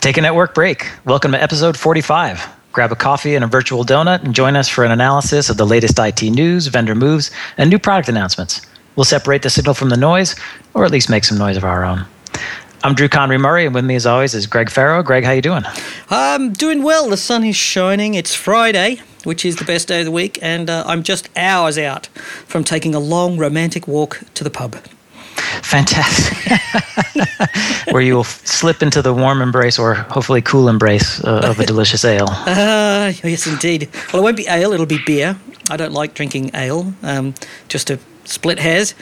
Take a network break. Welcome to episode 45. Grab a coffee and a virtual donut and join us for an analysis of the latest IT news, vendor moves, and new product announcements. We'll separate the signal from the noise, or at least make some noise of our own. I'm Drew Conry-Murray, and with me as always is Greg Farrow. Greg, how you doing? I'm doing well. The sun is shining. It's Friday, which is the best day of the week, and I'm just hours out from taking a long romantic walk to the pub. Fantastic. Where you will slip into the warm embrace, or hopefully cool embrace, of a delicious ale. Yes, indeed. Well, it won't be ale, it'll be beer. I don't like drinking ale, just to split hairs.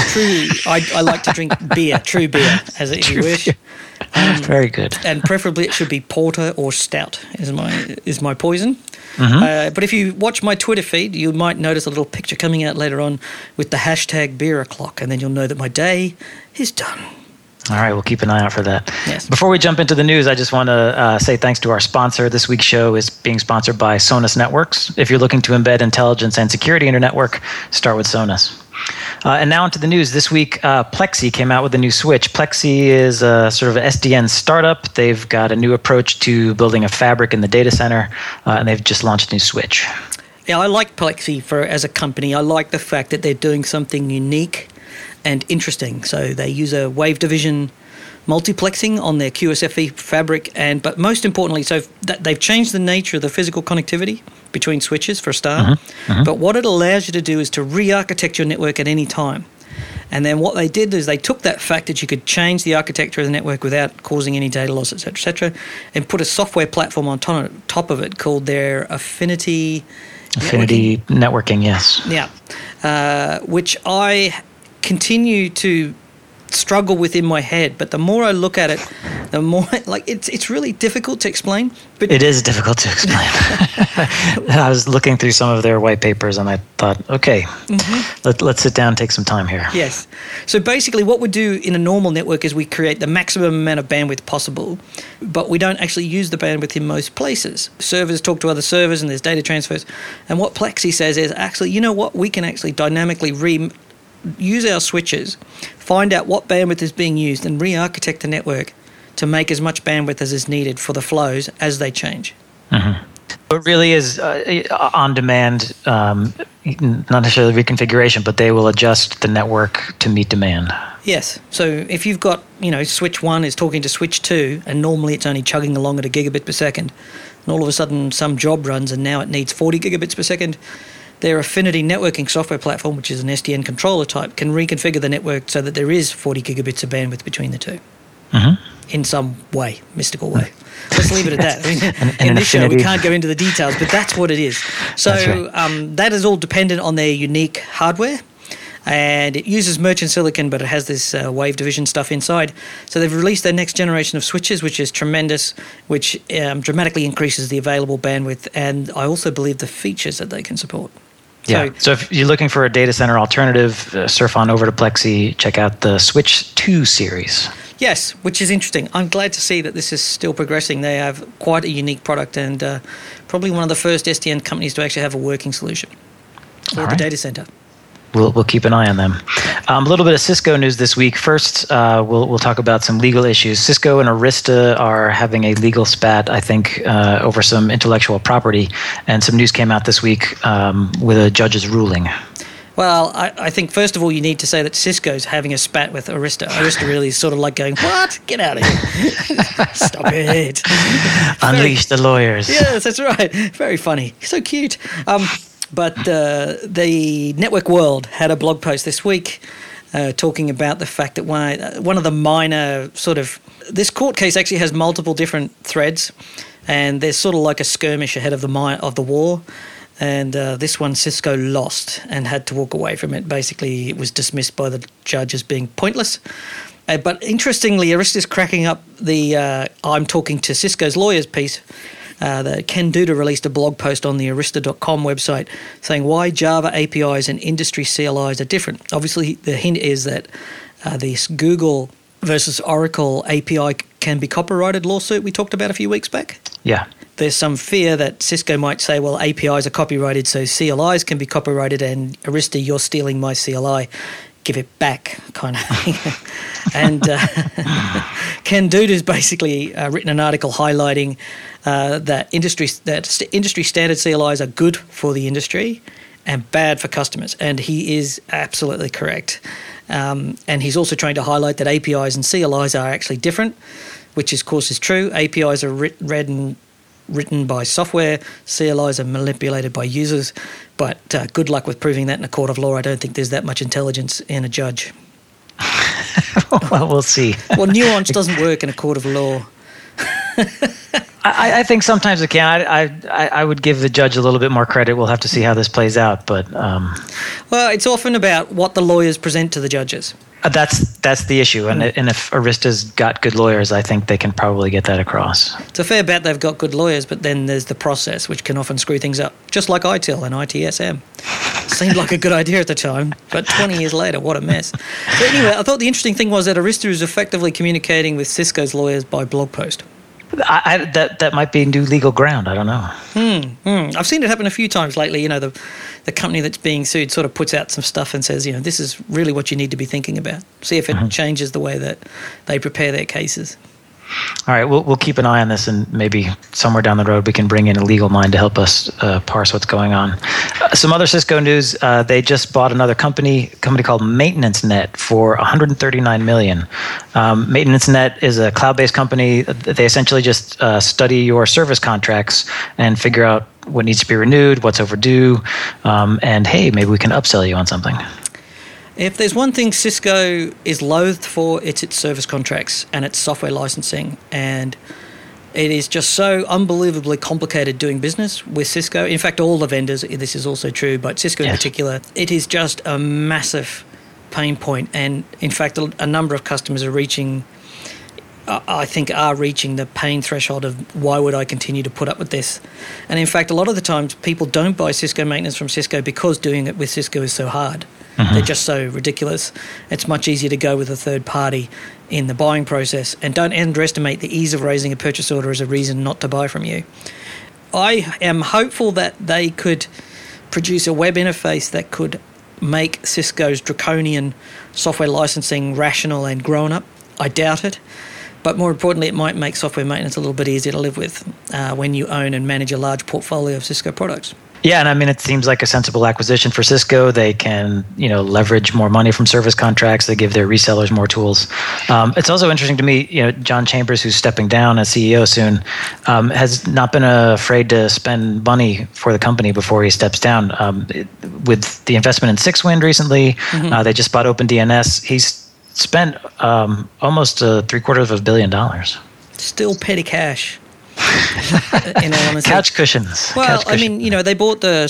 I like to drink beer, true beer, if you wish. Very good. And preferably it should be porter or stout is my poison. Mm-hmm. But if you watch my Twitter feed, you might notice a little picture coming out later on with the hashtag beer o'clock, and then you'll know that my day is done. All right, we'll keep an eye out for that. Yes. Before we jump into the news, I just want to say thanks to our sponsor. This week's show is being sponsored by Sonus Networks. If you're looking to embed intelligence and security in your network, start with Sonus. And now into the news. This week, Plexi came out with a new switch. Plexi is a sort of an SDN startup. They've got a new approach to building a fabric in the data center, and they've just launched a new switch. Yeah, I like Plexi as a company. I like the fact that they're doing something unique and interesting. So they use a wave division multiplexing on their QSFE fabric, but most importantly, so they've changed the nature of the physical connectivity between switches for a start. Mm-hmm. Mm-hmm. But what it allows you to do is to re-architect your network at any time. And then what they did is they took that fact that you could change the architecture of the network without causing any data loss, et cetera, and put a software platform on top of it called their Affinity networking, yes. Yeah, which I continue to struggle with in my head, but the more I look at it, the more it's really difficult to explain. But it is difficult to explain. I was looking through some of their white papers and I thought, okay, let's sit down and take some time here. Yes. So basically what we do in a normal network is we create the maximum amount of bandwidth possible, but we don't actually use the bandwidth in most places. Servers talk to other servers and there's data transfers. And what Plexi says is actually, you know what, we can actually dynamically use our switches, find out what bandwidth is being used, and re-architect the network to make as much bandwidth as is needed for the flows as they change. Mm-hmm. It really is on-demand, not necessarily reconfiguration, but they will adjust the network to meet demand. Yes. So if you've got, switch 1 is talking to switch 2, and normally it's only chugging along at a gigabit per second, and all of a sudden some job runs and now it needs 40 gigabits per second, their Affinity networking software platform, which is an SDN controller type, can reconfigure the network so that there is 40 gigabits of bandwidth between the two in some way, mystical way. Let's leave it at that. In this show, we can't go into the details, but that's what it is. So that is all dependent on their unique hardware, and it uses merchant silicon, but it has this wave division stuff inside. So they've released their next generation of switches, which is tremendous, which dramatically increases the available bandwidth, and I also believe the features that they can support. Yeah. So if you're looking for a data center alternative, surf on over to Plexi, check out the Switch 2 series. Yes, which is interesting. I'm glad to see that this is still progressing. They have quite a unique product and probably one of the first SDN companies to actually have a working solution for the data center. We'll keep an eye on them. A little bit of Cisco news this week. First, we'll talk about some legal issues. Cisco and Arista are having a legal spat, I think, over some intellectual property, and some news came out this week with a judge's ruling. Well, I think, first of all, you need to say that Cisco's having a spat with Arista. Arista really is sort of like going, what? Get out of here. Stop it. Unleash the lawyers. Yes, that's right. Very funny. So cute. But the Network World had a blog post this week talking about the fact that one of the minor this court case actually has multiple different threads, and there's sort of like a skirmish ahead of the war. And this one, Cisco lost and had to walk away from it. Basically, it was dismissed by the judge as being pointless. But interestingly, Arista's cracking up the I'm talking to Cisco's lawyers piece. That Ken Duda released a blog post on the arista.com website saying why Java APIs and industry CLIs are different. Obviously, the hint is that this Google versus Oracle API can be copyrighted lawsuit we talked about a few weeks back. Yeah. There's some fear that Cisco might say, well, APIs are copyrighted, so CLIs can be copyrighted, and Arista, you're stealing my CLI. give it back kind of thing. And Ken Dude has basically written an article highlighting that industry standard CLIs are good for the industry and bad for customers. And he is absolutely correct. And he's also trying to highlight that APIs and CLIs are actually different, which of course is true. APIs are written by software, CLIs are manipulated by users, but good luck with proving that in a court of law. I don't think there's that much intelligence in a judge. Well, we'll see. Well, nuance doesn't work in a court of law. I think sometimes it can. I would give the judge a little bit more credit. We'll have to see how this plays out. But well, it's often about what the lawyers present to the judges. That's the issue. And if Arista's got good lawyers, I think they can probably get that across. It's a fair bet they've got good lawyers, but then there's the process, which can often screw things up, just like ITIL and ITSM. Seemed like a good idea at the time, but 20 years later, what a mess. So anyway, I thought the interesting thing was that Arista is effectively communicating with Cisco's lawyers by blog post. That might be new legal ground. I don't know. I've seen it happen a few times lately. You know, the company that's being sued sort of puts out some stuff and says, you know, this is really what you need to be thinking about. See if it changes the way that they prepare their cases. All right, we'll keep an eye on this, and maybe somewhere down the road we can bring in a legal mind to help us parse what's going on. Some other Cisco news: they just bought another company called MaintenanceNet for $139 million. MaintenanceNet is a cloud-based company. They essentially just study your service contracts and figure out what needs to be renewed, what's overdue, and hey, maybe we can upsell you on something. If there's one thing Cisco is loathed for, it's its service contracts and its software licensing. And it is just so unbelievably complicated doing business with Cisco. In fact, all the vendors, this is also true, but Cisco in particular, it is just a massive pain point. And in fact, a number of customers are reaching the pain threshold of why would I continue to put up with this? And in fact, a lot of the times people don't buy Cisco maintenance from Cisco because doing it with Cisco is so hard. They're just so ridiculous. It's much easier to go with a third party in the buying process, and don't underestimate the ease of raising a purchase order as a reason not to buy from you. I am hopeful that they could produce a web interface that could make Cisco's draconian software licensing rational and grown up. I doubt it. But more importantly, it might make software maintenance a little bit easier to live with when you own and manage a large portfolio of Cisco products. Yeah, and I mean, it seems like a sensible acquisition for Cisco. They can, leverage more money from service contracts. They give their resellers more tools. It's also interesting to me, John Chambers, who's stepping down as CEO soon, has not been afraid to spend money for the company before he steps down. With the investment in Sixwind recently, they just bought OpenDNS. He's spent almost $750 million. Still petty cash. In all honesty. Couch cushions. Well, I mean, they bought the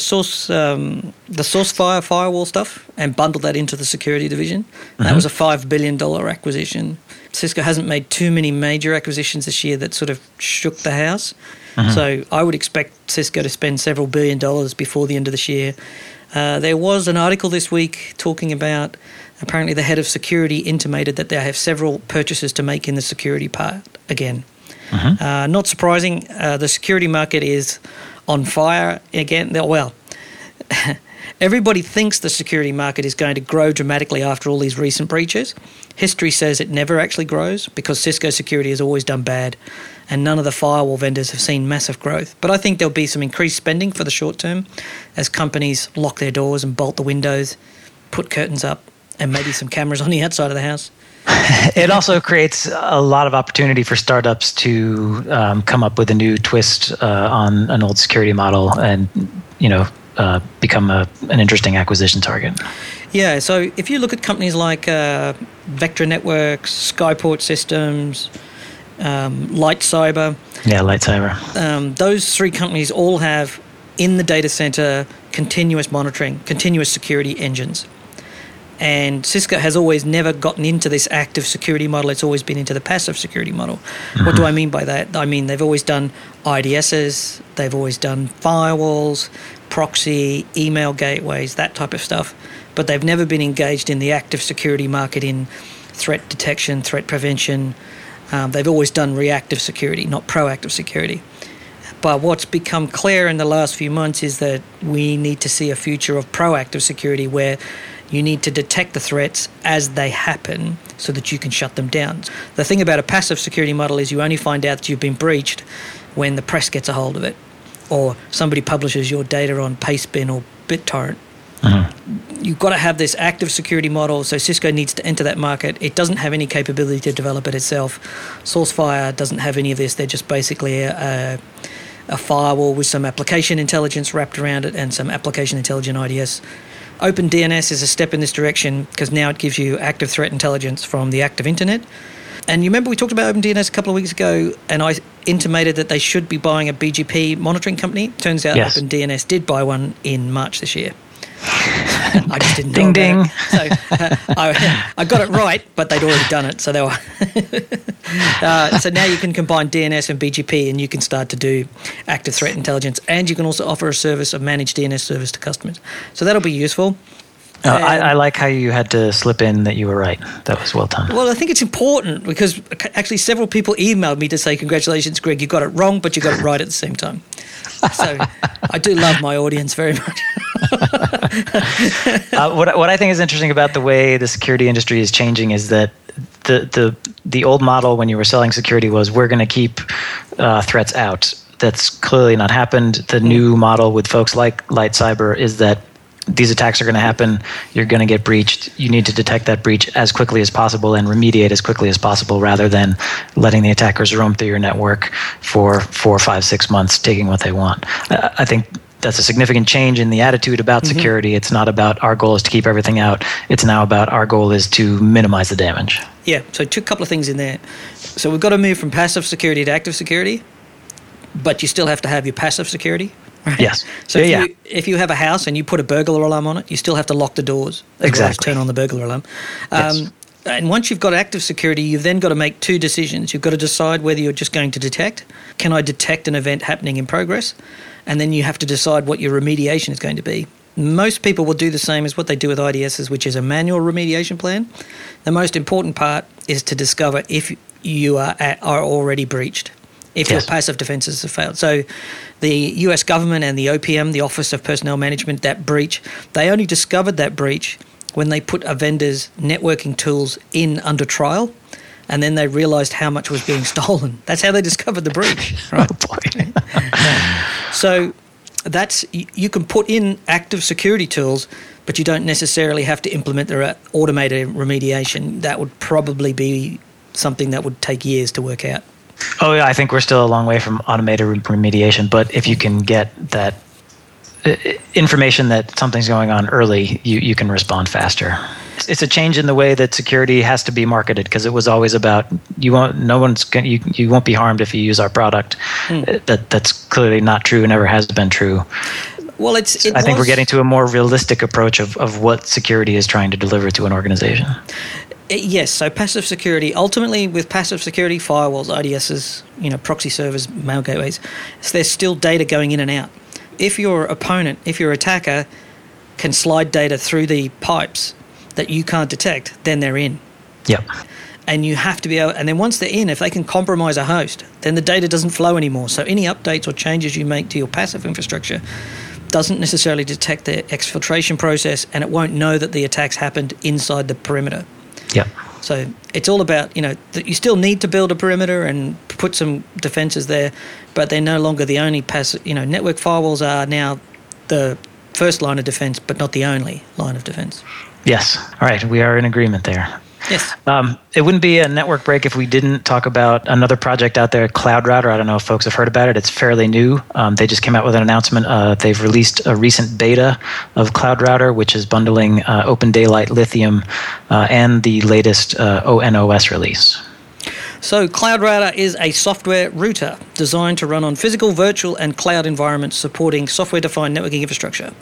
SourceFire firewall stuff and bundled that into the security division. That was a $5 billion acquisition. Cisco hasn't made too many major acquisitions this year that sort of shook the house. So I would expect Cisco to spend several $1 billion before the end of this year. There was an article this week talking about apparently the head of security intimated that they have several purchases to make in the security part again. Not surprising, the security market is on fire again. Well, everybody thinks the security market is going to grow dramatically after all these recent breaches. History says it never actually grows because Cisco security has always done bad and none of the firewall vendors have seen massive growth. But I think there'll be some increased spending for the short term as companies lock their doors and bolt the windows, put curtains up, and maybe some cameras on the outside of the house. It also creates a lot of opportunity for startups to come up with a new twist on an old security model and, become an interesting acquisition target. Yeah, so if you look at companies like Vectra Networks, Skyport Systems, LightCyber. Yeah, LightCyber. Those three companies all have, in the data center, continuous monitoring, continuous security engines. And Cisco has always never gotten into this active security model. It's always been into the passive security model. What do I mean by that? I mean, they've always done IDSs, they've always done firewalls, proxy, email gateways, that type of stuff. But they've never been engaged in the active security market in threat detection, threat prevention. They've always done reactive security, not proactive security. But what's become clear in the last few months is that we need to see a future of proactive security where you need to detect the threats as they happen so that you can shut them down. The thing about a passive security model is you only find out that you've been breached when the press gets a hold of it or somebody publishes your data on Pastebin or BitTorrent. You've got to have this active security model, so Cisco needs to enter that market. It doesn't have any capability to develop it itself. SourceFire doesn't have any of this. They're just basically a firewall with some application intelligence wrapped around it and some application intelligent IDS. OpenDNS is a step in this direction because now it gives you active threat intelligence from the active internet. And you remember we talked about OpenDNS a couple of weeks ago, and I intimated that they should be buying a BGP monitoring company. Turns out Yes. OpenDNS did buy one in March this year. I just didn't Ding, know ding. about it. So I got it right, but they'd already done it. So they were. So now you can combine DNS and BGP, and you can start to do active threat intelligence, and you can also offer a service of managed DNS service to customers. So that'll be useful. I like how you had to slip in that you were right. That was well done. Well, I think it's important because actually several people emailed me to say, congratulations, Greg, you got it wrong, but you got it right at the same time. So I do love my audience very much. What I think is interesting about the way the security industry is changing is that the old model when you were selling security was we're going to keep threats out. That's clearly not happened. The new model with folks like LightCyber is that these attacks are going to happen. You're going to get breached. You need to detect that breach as quickly as possible and remediate as quickly as possible rather than letting the attackers roam through your network for 4, 5, 6 months taking what they want. I think that's a significant change in the attitude about security. It's not about our goal is to keep everything out. It's now about our goal is to minimize the damage. Yeah, so couple of things in there. So we've got to move from passive security to active security, but you still have to have your passive security. Right? Yes. So if you have a house and you put a burglar alarm on it, you still have to lock the doors. Exactly. Turn on the burglar alarm. Yes. And once you've got active security, you've then got to make two decisions. You've got to decide whether you're just going to detect. Can I detect an event happening in progress? And then you have to decide what your remediation is going to be. Most people will do the same as what they do with IDSs, which is a manual remediation plan. The most important part is to discover if you are already breached, if your passive defenses have failed. So the US government and the OPM, the Office of Personnel Management, that breach, they only discovered that breach when they put a vendor's networking tools in under trial, and then they realized how much was being stolen. That's how they discovered the breach. Right? Oh, boy. So that's, you can put in active security tools, but you don't necessarily have to implement the automated remediation. That would probably be something that would take years to work out. Oh, yeah, I think we're still a long way from automated remediation, but if you can get that information that something's going on early, you can respond faster. It's a change in the way that security has to be marketed because it was always about you won't be harmed if you use our product. That's clearly not true, never has been true. Well, I think we're getting to a more realistic approach of what security is trying to deliver to an organization. Yes, so passive security, ultimately with passive security, firewalls, IDSs, proxy servers, mail gateways, so there's still data going in and out. If your opponent, if your attacker can slide data through the pipes that you can't detect, then they're in. Yep. And you have to be able, and then once they're in, if they can compromise a host, then the data doesn't flow anymore. So any updates or changes you make to your passive infrastructure doesn't necessarily detect the exfiltration process, and it won't know that the attacks happened inside the perimeter. Yep. So it's all about, that you still need to build a perimeter and put some defenses there, but they're no longer the only passive. Network firewalls are now the first line of defense, but not the only line of defense. Yes. All right. We are in agreement there. Yes. It wouldn't be a network break if we didn't talk about another project out there, CloudRouter. I don't know if folks have heard about it. It's fairly new. They just came out with an announcement. They've released a recent beta of CloudRouter, which is bundling Open Daylight Lithium and the latest ONOS release. So CloudRouter is a software router designed to run on physical, virtual, and cloud environments supporting software-defined networking infrastructure.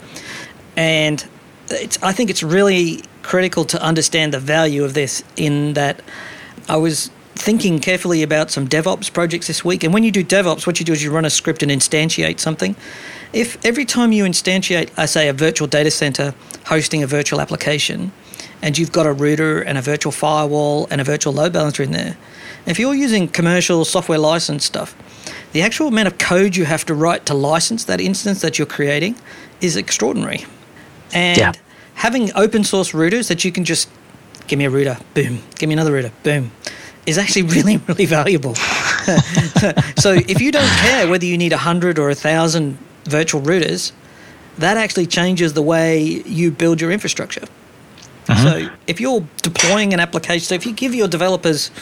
And I think it's really critical to understand the value of this, in that I was thinking carefully about some DevOps projects this week. And when you do DevOps, what you do is you run a script and instantiate something. If every time you instantiate, say, a virtual data center hosting a virtual application, and you've got a router and a virtual firewall and a virtual load balancer in there, if you're using commercial software license stuff, the actual amount of code you have to write to license that instance that you're creating is extraordinary. And having open source routers that you can just, give me a router, boom, give me another router, boom, is actually really, really valuable. So if you don't care whether you need 100 or 1,000 virtual routers, that actually changes the way you build your infrastructure. So if you're deploying an application, so if you give your developers,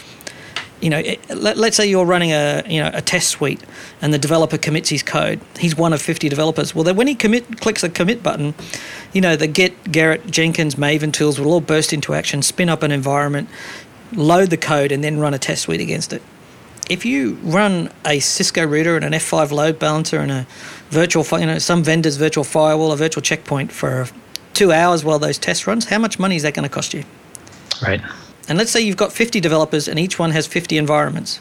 let's say you're running a test suite and the developer commits his code. He's one of 50 developers. Well, then when he clicks the commit button, the Git, Gerrit, Jenkins, Maven tools will all burst into action, spin up an environment, load the code, and then run a test suite against it. If you run a Cisco router and an F5 load balancer and a virtual, some vendor's virtual firewall, a virtual checkpoint for 2 hours while those tests runs, how much money is that going to cost you? Right. And let's say you've got 50 developers and each one has 50 environments.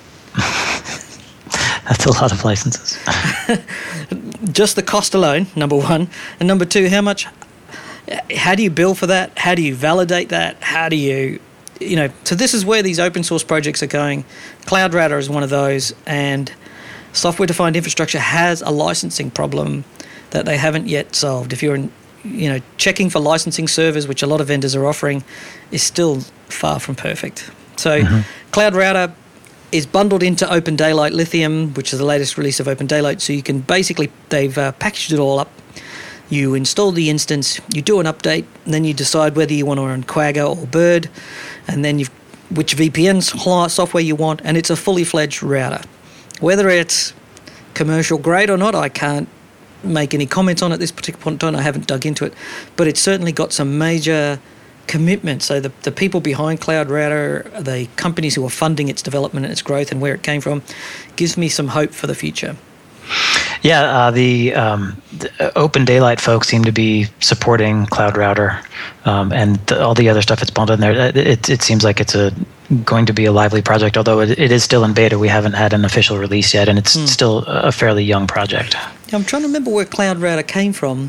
That's a lot of licenses. Just the cost alone, number one. And number two, how do you bill for that? How do you validate that? How do you, so this is where these open source projects are going. Cloud Router is one of those, and software-defined infrastructure has a licensing problem that they haven't yet solved. If you're checking for licensing servers, which a lot of vendors are offering, is still far from perfect. So Cloud Router is bundled into Open Daylight Lithium, which is the latest release of Open Daylight. So you can basically, they've packaged it all up. You install the instance, you do an update, and then you decide whether you want to run Quagga or Bird, and then which VPN software you want, and it's a fully fledged router. Whether it's commercial grade or not, I can't make any comments on it at this particular point in time. I haven't dug into it, but it's certainly got some major commitment. So the people behind Cloud Router, the companies who are funding its development and its growth and where it came from, gives me some hope for the future. Yeah, the Open Daylight folks seem to be supporting Cloud Router, and all the other stuff that's bundled in there. It seems like it's going to be a lively project, although it is still in beta. We haven't had an official release yet, and it's still a fairly young project. Yeah, I'm trying to remember where Cloud Router came from.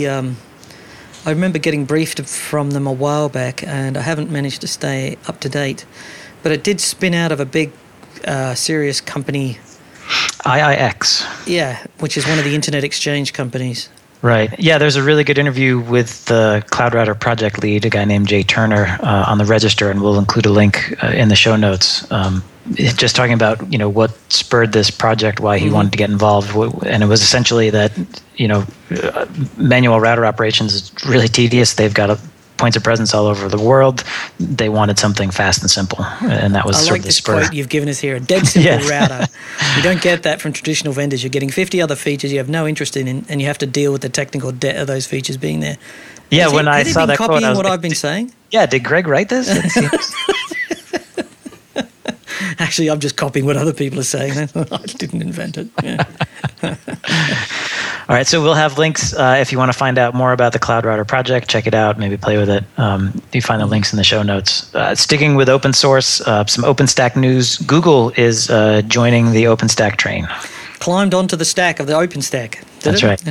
I remember getting briefed from them a while back, and I haven't managed to stay up to date. But it did spin out of a big, serious company. IIX. Yeah, which is one of the Internet Exchange companies. Right. Yeah, there's a really good interview with the Cloud Router project lead, a guy named Jay Turner, on the Register, and we'll include a link in the show notes. Just talking about what spurred this project, why he wanted to get involved, and it was essentially that manual router operations is really tedious. They've got points of presence all over the world. They wanted something fast and simple, and that was sort of the spur. I like this quote you've given us here: a dead simple router. You don't get that from traditional vendors. You're getting 50 other features you have no interest in, and you have to deal with the technical debt of those features being there. Yeah, when I saw that quote, copying what I've been saying. Yeah, did Greg write this? Actually, I'm just copying what other people are saying. I didn't invent it. Yeah. All right, so we'll have links if you want to find out more about the Cloud Router project. Check it out, maybe play with it. You find the links in the show notes. Sticking with open source, some OpenStack news. Google is joining the OpenStack train. Climbed onto the stack of the OpenStack. That's right.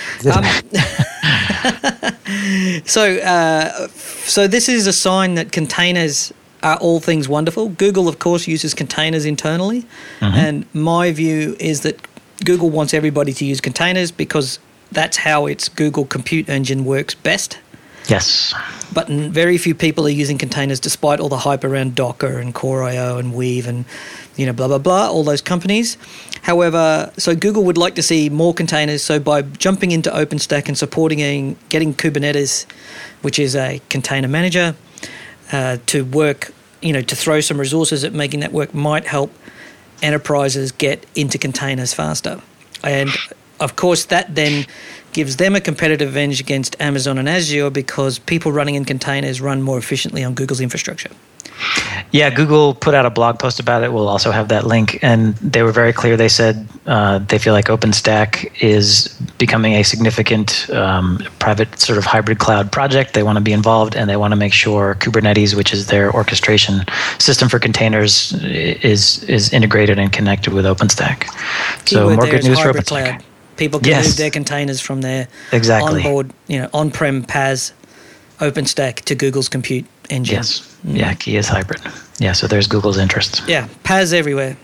So this is a sign that containers are all things wonderful. Google, of course, uses containers internally, and my view is that Google wants everybody to use containers because that's how its Google Compute Engine works best. Yes. But very few people are using containers despite all the hype around Docker and Core.io and Weave and, blah, blah, blah, all those companies. However, so Google would like to see more containers. So by jumping into OpenStack and supporting getting Kubernetes, which is a container manager, to work, to throw some resources at making that work might help enterprises get into containers faster. And of course, that then gives them a competitive advantage against Amazon and Azure because people running in containers run more efficiently on Google's infrastructure. Yeah, Google put out a blog post about it. We'll also have that link. And they were very clear. They said they feel like OpenStack is becoming a significant private sort of hybrid cloud project. They want to be involved, and they want to make sure Kubernetes, which is their orchestration system for containers, is integrated and connected with OpenStack. So more good news for OpenStack. Cloud. People can move their containers from their onboard, on-prem PaaS OpenStack to Google's Compute Engine. Yes. Yeah, key is hybrid. Yeah, so there's Google's interests. Yeah, PaaS everywhere.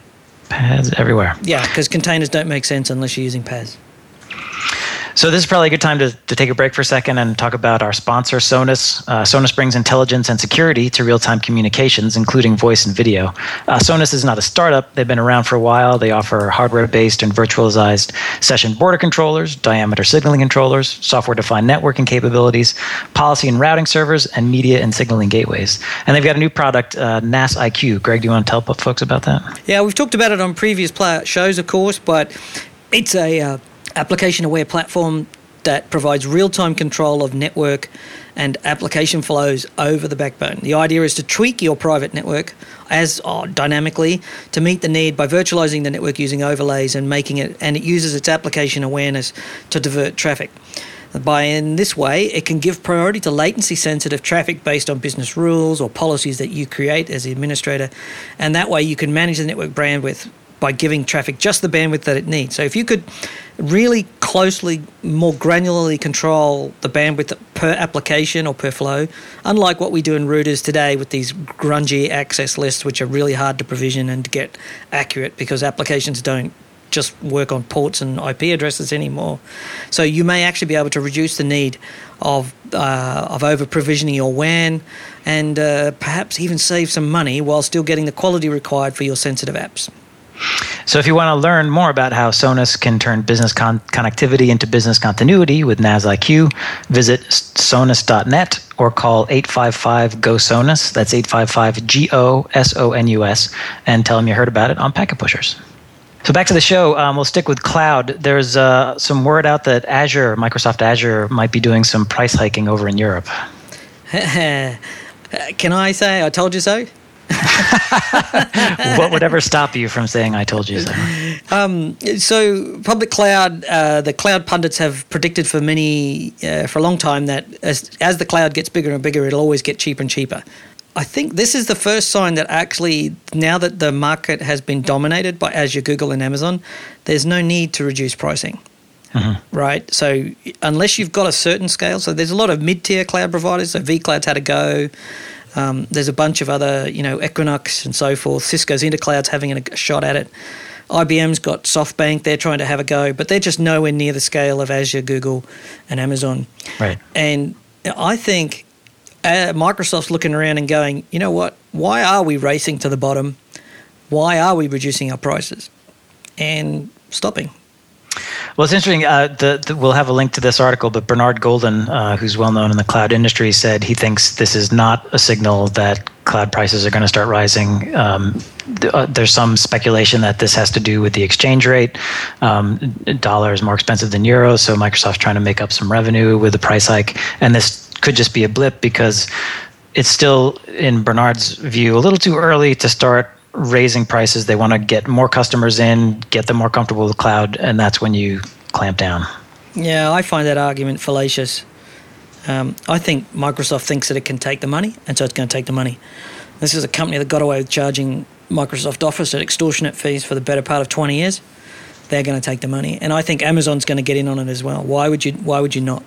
PaaS everywhere. Yeah, because containers don't make sense unless you're using PaaS. So this is probably a good time to take a break for a second and talk about our sponsor, Sonus. Sonus brings intelligence and security to real-time communications, including voice and video. Sonus is not a startup. They've been around for a while. They offer hardware-based and virtualized session border controllers, diameter signaling controllers, software-defined networking capabilities, policy and routing servers, and media and signaling gateways. And they've got a new product, NAS IQ. Greg, do you want to tell folks about that? Yeah, we've talked about it on previous shows, of course, but it's a application-aware platform that provides real-time control of network and application flows over the backbone. The idea is to tweak your private network dynamically to meet the need by virtualizing the network using overlays and it uses its application awareness to divert traffic. In this way, it can give priority to latency-sensitive traffic based on business rules or policies that you create as the administrator, and that way you can manage the network bandwidth by giving traffic just the bandwidth that it needs. So if you could really closely, more granularly control the bandwidth per application or per flow, unlike what we do in routers today with these grungy access lists, which are really hard to provision and to get accurate because applications don't just work on ports and IP addresses anymore. So you may actually be able to reduce the need of over-provisioning your WAN and perhaps even save some money while still getting the quality required for your sensitive apps. So if you want to learn more about how Sonus can turn business connectivity into business continuity with NAS IQ, visit sonus.net or call 855-GO-SONUS. That's 855-GO-SONUS, and tell them you heard about it on Packet Pushers. So back to the show, we'll stick with cloud. There's some word out that Microsoft Azure, might be doing some price hiking over in Europe. Can I say I told you so? What would ever stop you from saying I told you so? So public cloud, the cloud pundits have predicted for a long time that as the cloud gets bigger and bigger, it'll always get cheaper and cheaper. I think this is the first sign that actually, now that the market has been dominated by Azure, Google, and Amazon, there's no need to reduce pricing. Mm-hmm. Right? So unless you've got a certain scale, so there's a lot of mid-tier cloud providers, so vCloud's had a go. There's a bunch of other, Equinix and so forth. Cisco's Intercloud's having a shot at it. IBM's got SoftBank. They're trying to have a go, but they're just nowhere near the scale of Azure, Google, and Amazon. Right. And I think Microsoft's looking around and going, you know what? Why are we racing to the bottom? Why are we reducing our prices? And stopping. Well, it's interesting. We'll have a link to this article, but Bernard Golden, who's well known in the cloud industry, said he thinks this is not a signal that cloud prices are going to start rising. There's some speculation that this has to do with the exchange rate. Dollar is more expensive than euro, so Microsoft's trying to make up some revenue with the price hike. And this could just be a blip because it's still, in Bernard's view, a little too early to start raising prices. They want to get more customers in, get them more comfortable with cloud, and that's when you clamp down. Yeah, I find that argument fallacious. I think Microsoft thinks that it can take the money, and so it's going to take the money. This is a company that got away with charging Microsoft Office at extortionate fees for the better part of 20 years. They're going to take the money, and I think Amazon's going to get in on it as well. Why would you not?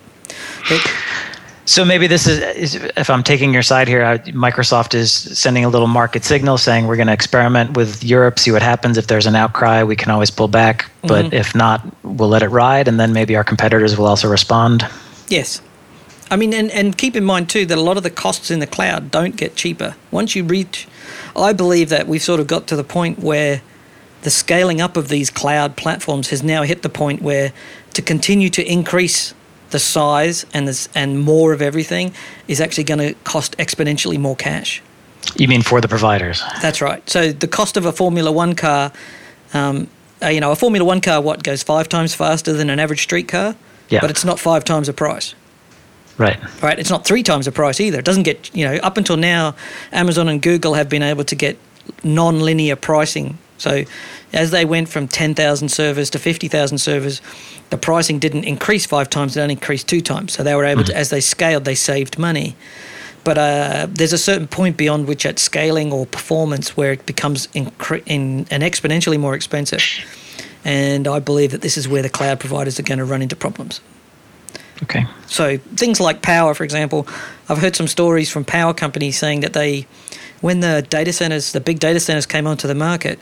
So maybe this is, if I'm taking your side here, Microsoft is sending a little market signal saying we're going to experiment with Europe, see what happens. If there's an outcry, we can always pull back. But if not, we'll let it ride, and then maybe our competitors will also respond. Yes. I mean, and keep in mind, too, that a lot of the costs in the cloud don't get cheaper. Once you reach, I believe that we've sort of got to the point where the scaling up of these cloud platforms has now hit the point where to continue to increase the size and more of everything is actually going to cost exponentially more cash. You mean for the providers? That's right. So the cost of a Formula One car, a Formula One car, goes 5 times faster than an average street car, but it's not 5 times the price. Right. It's not 3 times the price either. It doesn't get, up until now, Amazon and Google have been able to get non-linear pricing. So as they went from 10,000 servers to 50,000 servers, the pricing didn't increase 5 times, it only increased 2 times. So they were able to, as they scaled, they saved money. But there's a certain point beyond which at scaling or performance where it becomes exponentially more expensive. And I believe that this is where the cloud providers are going to run into problems. Okay. So things like power, for example, I've heard some stories from power companies saying that when the big data centers came onto the market,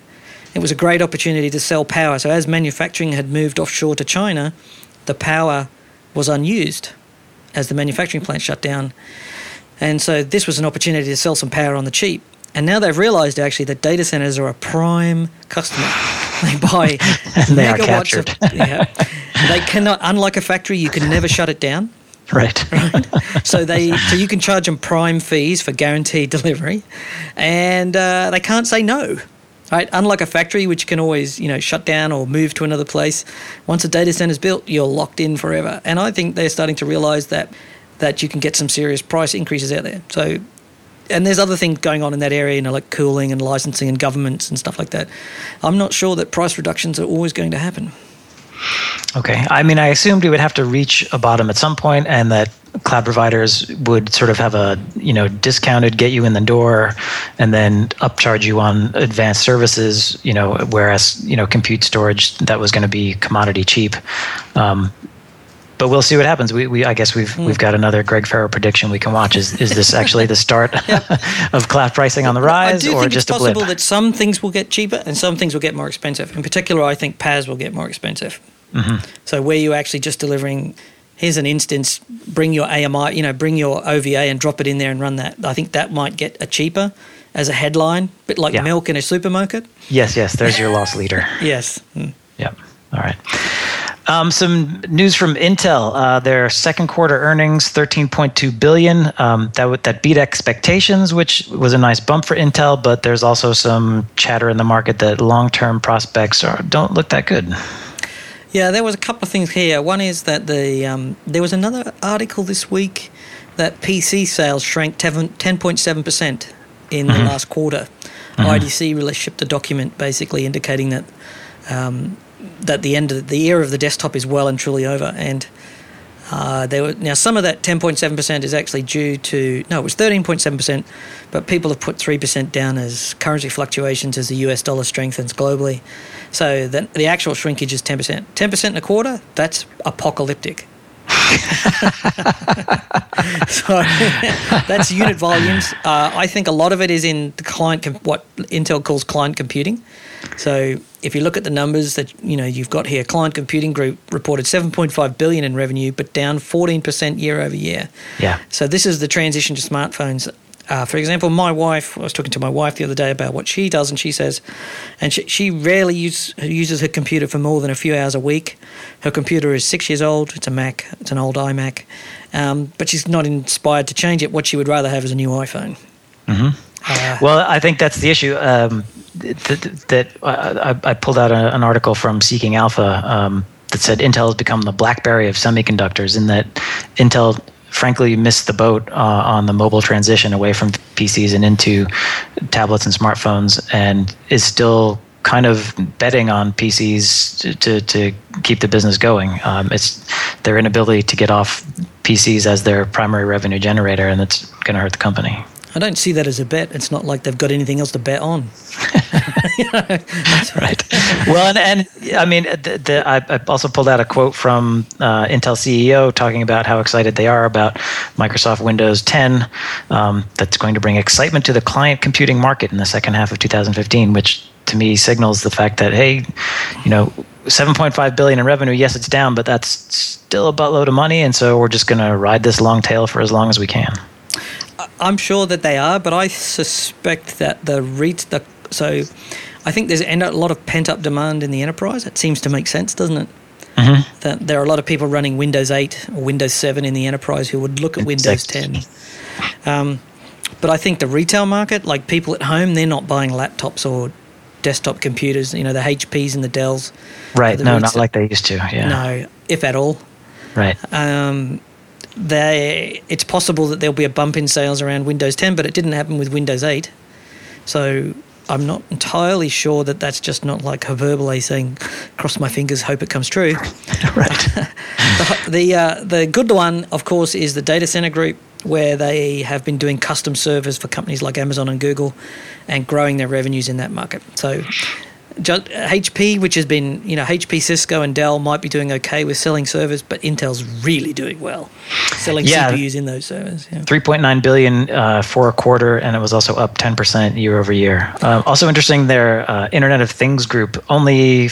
It was a great opportunity to sell power. So as manufacturing had moved offshore to China, the power was unused as the manufacturing plant shut down. And so this was an opportunity to sell some power on the cheap. And now they've realized actually that data centers are a prime customer. They buy they are megawatts captured. They cannot, unlike a factory, you can never shut it down. Right. So you can charge them prime fees for guaranteed delivery, and they can't say no. Right? Unlike a factory, which can always shut down or move to another place, once a data center is built, you're locked in forever. And I think they're starting to realize that you can get some serious price increases out there. So, and there's other things going on in that area, like cooling and licensing and governments and stuff like that. I'm not sure that price reductions are always going to happen. Okay. I mean, I assumed we would have to reach a bottom at some point, and that cloud providers would sort of have a, discounted, get you in the door, and then upcharge you on advanced services, whereas, compute storage, that was going to be commodity cheap. But we'll see what happens. I guess we've got another Greg Farrow prediction we can watch. Is this actually the start of cloud pricing on the rise, or just a blip? I do think it's possible that some things will get cheaper and some things will get more expensive. In particular, I think PaaS will get more expensive. Mm-hmm. So where you're actually just delivering, here's an instance, bring your AMI, bring your OVA and drop it in there and run that. I think that might get a cheaper as a headline, a bit like milk in a supermarket. Yes, there's your loss leader. Yes. Yep. All right. Some news from Intel. Their second quarter earnings, $13.2 billion. That beat expectations, which was a nice bump for Intel, but there's also some chatter in the market that long-term prospects don't look that good. Yeah, there was a couple of things here. One is that there was another article this week that PC sales shrank 10.7% in the last quarter. IDC shipped a document basically indicating that the end of the era of the desktop is well and truly over. And now some of that 10.7% is actually due to, it was 13.7%, but people have put 3% down as currency fluctuations as the US dollar strengthens globally. So the actual shrinkage is 10%. 10% in a quarter, that's apocalyptic. So that's unit volumes. I think a lot of it is in the client, what Intel calls client computing. So if you look at the numbers that you've got here, Client Computing Group reported $7.5 billion in revenue, but down 14% year over year. Yeah. So this is the transition to smartphones. For example, I was talking to my wife the other day about what she does, and she says, and she rarely uses her computer for more than a few hours a week. Her computer is 6 years old. It's a Mac. It's an old iMac. But she's not inspired to change it. What she would rather have is a new iPhone. Mm-hmm. Well, I think that's the issue. I pulled out an article from Seeking Alpha that said Intel has become the BlackBerry of semiconductors, in that Intel frankly missed the boat on the mobile transition away from PCs and into tablets and smartphones, and is still kind of betting on PCs to keep the business going. It's their inability to get off PCs as their primary revenue generator, and it's going to hurt the company. I don't see that as a bet. It's not like they've got anything else to bet on. That's right. Well, and I mean, I also pulled out a quote from Intel CEO talking about how excited they are about Microsoft Windows 10. That's going to bring excitement to the client computing market in the second half of 2015, which to me signals the fact that, hey, $7.5 billion in revenue. Yes, it's down, but that's still a buttload of money, and so we're just going to ride this long tail for as long as we can. I'm sure that they are, but I suspect that so I think there's a lot of pent-up demand in the enterprise. It seems to make sense, doesn't it? Mm-hmm. That there are a lot of people running Windows 8 or Windows 7 in the enterprise who would look at Windows 10. But I think the retail market, like people at home, they're not buying laptops or desktop computers, the HPs and the Dells. Right, no, not like they used to, yeah. No, if at all. Right. It's possible that there'll be a bump in sales around Windows 10, but it didn't happen with Windows 8. So I'm not entirely sure that that's just not like hyperbole saying, cross my fingers, hope it comes true. Right. The good one, of course, is the data center group, where they have been doing custom servers for companies like Amazon and Google and growing their revenues in that market. So HP, which has been, HP, Cisco, and Dell might be doing okay with selling servers, but Intel's really doing well selling CPUs in those servers. Yeah. $3.9 billion for a quarter, and it was also up 10% year over year. Also interesting, their Internet of Things group only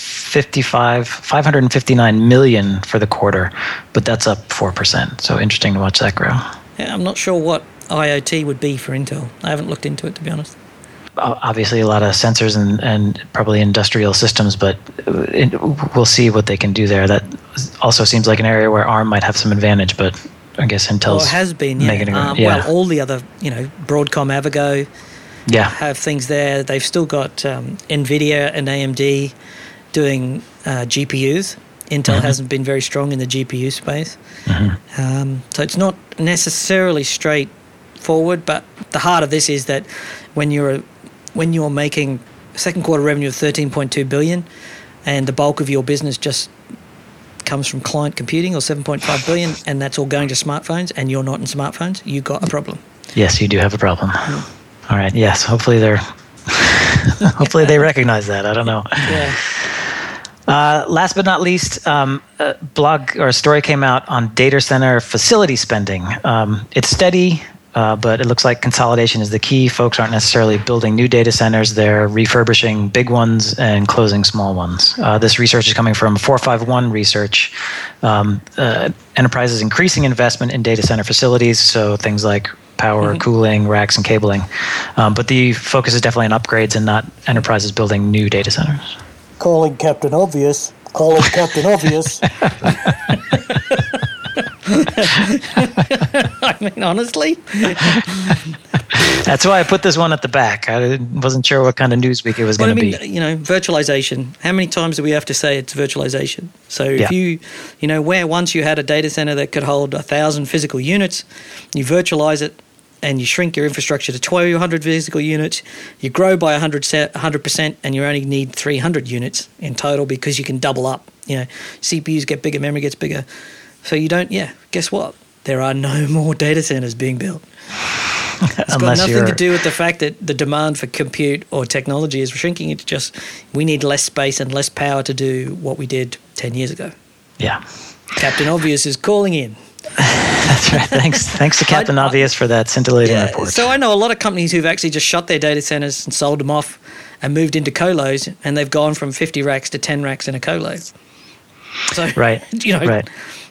559 million for the quarter, but that's up 4%. So interesting to watch that grow. Yeah, I'm not sure what IoT would be for Intel. I haven't looked into it, to be honest. Obviously a lot of sensors and probably industrial systems, but we'll see what they can do there. That also seems like an area where ARM might have some advantage, but I guess Intel's has been, yeah. Well, all the other, Broadcom, Avago have things there. They've still got NVIDIA and AMD doing GPUs. Intel hasn't been very strong in the GPU space. So it's not necessarily straightforward, but the heart of this is that when you're making second quarter revenue of $13.2 billion and the bulk of your business just comes from client computing, or $7.5 billion, and that's all going to smartphones, and you're not in smartphones, you got a problem. Yes, you do have a problem. All right. Yes. Hopefully hopefully they recognize that. I don't know. Yeah. Last but not least, a blog or a story came out on data center facility spending. It's steady, but it looks like consolidation is the key. Folks aren't necessarily building new data centers. They're refurbishing big ones and closing small ones. This research is coming from 451 Research. Enterprises increasing investment in data center facilities, so things like power, cooling, racks, and cabling. But the focus is definitely on upgrades and not enterprises building new data centers. Calling Captain Obvious. Calling Captain Obvious. I mean, honestly. That's why I put this one at the back. I wasn't sure what kind of news week it was going to be. Virtualization. How many times do we have to say it's virtualization? So if where once you had a data center that could hold 1,000 physical units, you virtualize it, and you shrink your infrastructure to 1,200 physical units, you grow by 100%, and you only need 300 units in total because you can double up. CPUs get bigger, memory gets bigger. So you don't, guess what? There are no more data centers being built. It's got nothing to do with the fact that the demand for compute or technology is shrinking. It's just we need less space and less power to do what we did 10 years ago. Yeah. Captain Obvious is calling in. That's right. Thanks to Captain Obvious for that scintillating report. So I know a lot of companies who've actually just shut their data centers and sold them off and moved into colos, and they've gone from 50 racks to 10 racks in a colo. So, right. Right.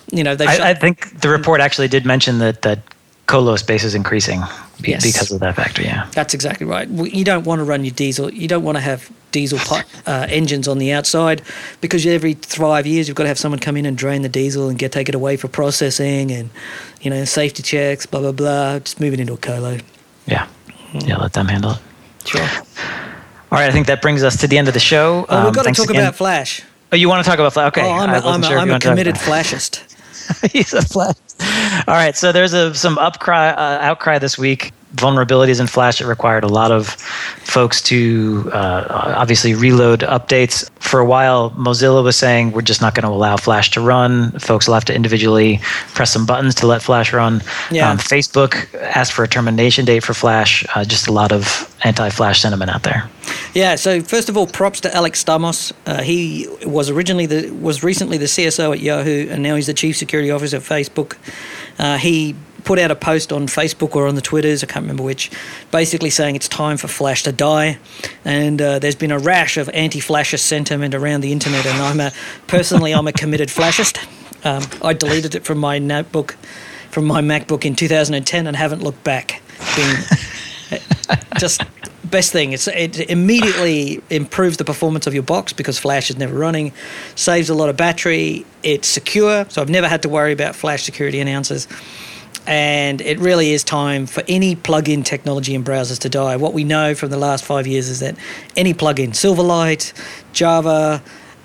I think the report actually did mention that colo space is increasing because of that factor. Yeah, that's exactly right. You don't want to run your diesel. You don't want to have diesel engines on the outside, because every 5 years you've got to have someone come in and drain the diesel and take it away for processing and safety checks, blah blah blah. Just move it into a colo. Yeah, let them handle it. Sure. All right, I think that brings us to the end of the show. Well, we've got to talk about Flash. Oh, you want to talk about Flash? Okay. Oh, I'm a committed Flashist. He's a Flash. All right, so there's some outcry this week. Vulnerabilities in Flash that required a lot of folks to obviously reload updates. For a while, Mozilla was saying we're just not going to allow Flash to run. Folks will have to individually press some buttons to let Flash run. Yeah. Facebook asked for a termination date for Flash. Just a lot of anti-Flash sentiment out there. Yeah. So first of all, props to Alex Stamos. He was recently the CSO at Yahoo, and now he's the Chief Security Officer at Facebook. He put out a post on Facebook or on the Twitters, I can't remember which, basically saying it's time for Flash to die. And there's been a rash of anti-Flashist sentiment around the internet, and I'm a committed Flashist. I deleted it from my MacBook in 2010 and haven't looked back. It's been just best thing. It immediately improves the performance of your box because Flash is never running, saves a lot of battery, it's secure, so I've never had to worry about Flash security announcers. And it really is time for any plug-in technology in browsers to die. What we know from the last 5 years is that any plug-in, Silverlight, Java,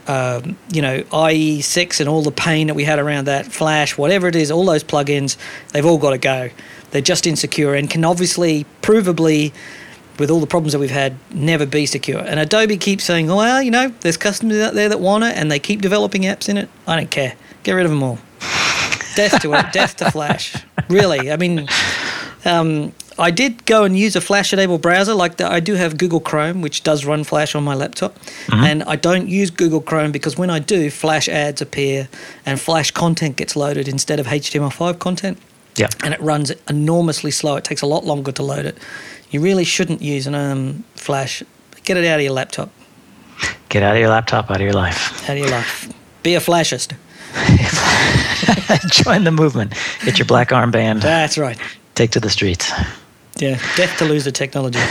IE6 and all the pain that we had around that, Flash, whatever it is, all those plug-ins, they've all got to go. They're just insecure and can obviously, provably, with all the problems that we've had, never be secure. And Adobe keeps saying, well, there's customers out there that want it and they keep developing apps in it. I don't care. Get rid of them all. Death to Flash. Really. I mean, I did go and use a Flash-enabled browser. I do have Google Chrome, which does run Flash on my laptop. Mm-hmm. And I don't use Google Chrome because when I do, Flash ads appear and Flash content gets loaded instead of HTML5 content. Yeah. And it runs enormously slow. It takes a lot longer to load it. You really shouldn't use an Flash. Get it out of your laptop. Get out of your laptop, out of your life. Out of your life. Be a Flashist. Join the movement. Get your black armband. That's right. Take to the streets. Yeah, death to loser technology.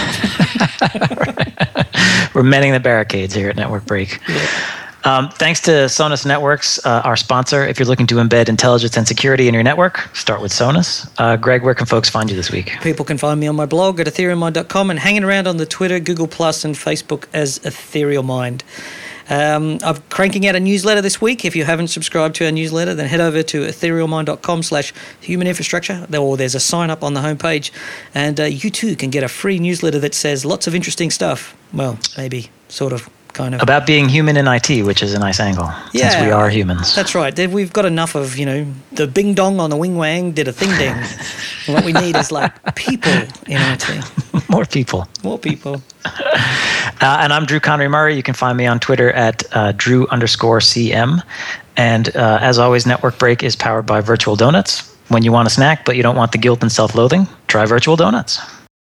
We're mending the barricades here at Network Break. Yeah. Thanks to Sonus Networks, our sponsor. If you're looking to embed intelligence and security in your network, start with Sonus. Greg, where can folks find you this week? People can find me on my blog at etherealmind.com and hanging around on the Twitter, Google+, and Facebook as Ethereal Mind. I'm cranking out a newsletter this week. If you haven't subscribed to our newsletter, then head over to etherealmind.com/human-infrastructure. There's a sign up on the homepage, and you too can get a free newsletter that says lots of interesting stuff. Well, maybe, sort of, kind of. About being human in IT, which is a nice angle, since we are humans. That's right. We've got enough of, the bing dong on the wing wang did a thing ding. What we need is people in IT. More people. More people. And I'm Drew Conry Murray. You can find me on Twitter at Drew_CM. And as always, Network Break is powered by Virtual Donuts. When you want a snack, but you don't want the guilt and self-loathing, try Virtual Donuts.